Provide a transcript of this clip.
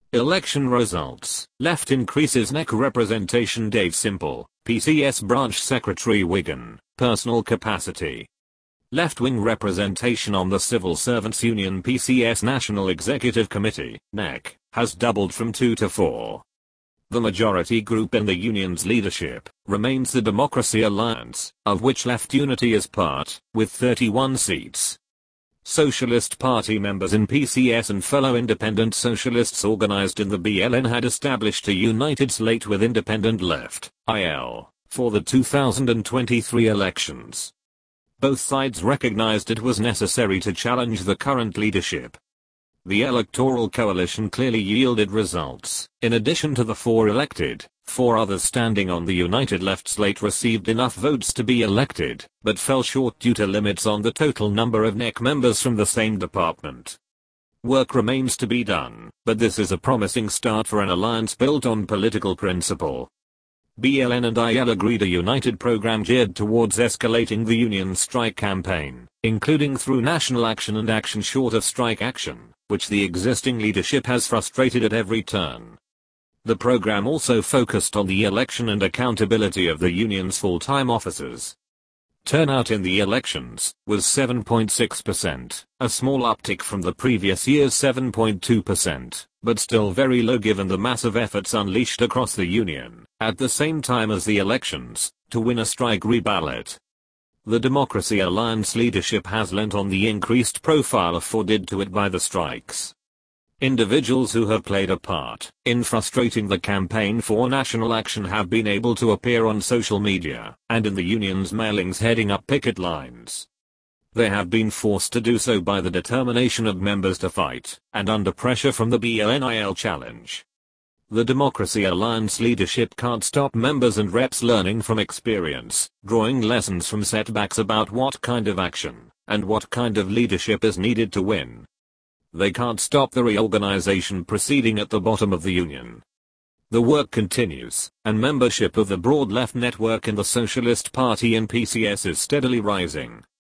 Election results. Left increases NEC representation. Dave Simple, PCS Branch Secretary Wigan, personal capacity. Left-wing representation on the Civil Servants Union PCS National Executive Committee, NEC, has doubled from 2 to 4. The majority group in the union's leadership remains the Democracy Alliance, of which Left Unity is part, with 31 seats. Socialist Party members in PCS and fellow independent socialists organized in the BLN had established a united slate with Independent Left, IL, for the 2023 elections. Both sides recognized it was necessary to challenge the current leadership. The electoral coalition clearly yielded results. In addition to the 4 elected, 4 others standing on the United Left slate received enough votes to be elected, but fell short due to limits on the total number of NEC members from the same department. Work remains to be done, but this is a promising start for an alliance built on political principle. BLN and IL agreed a united program geared towards escalating the union's strike campaign, including through national action and action short of strike action, which the existing leadership has frustrated at every turn. The program also focused on the election and accountability of the union's full-time officers. Turnout in the elections was 7.6%, a small uptick from the previous year's 7.2%, but still very low given the massive efforts unleashed across the union, at the same time as the elections, to win a strike reballot. The Democracy Alliance leadership has lent on the increased profile afforded to it by the strikes. Individuals who have played a part in frustrating the campaign for national action have been able to appear on social media and in the union's mailings heading up picket lines. They have been forced to do so by the determination of members to fight, and under pressure from the BLNIL challenge. The Democracy Alliance leadership can't stop members and reps learning from experience, drawing lessons from setbacks about what kind of action and what kind of leadership is needed to win. They can't stop the reorganization proceeding at the bottom of the union. The work continues, and membership of the broad left network in the Socialist Party and PCS is steadily rising.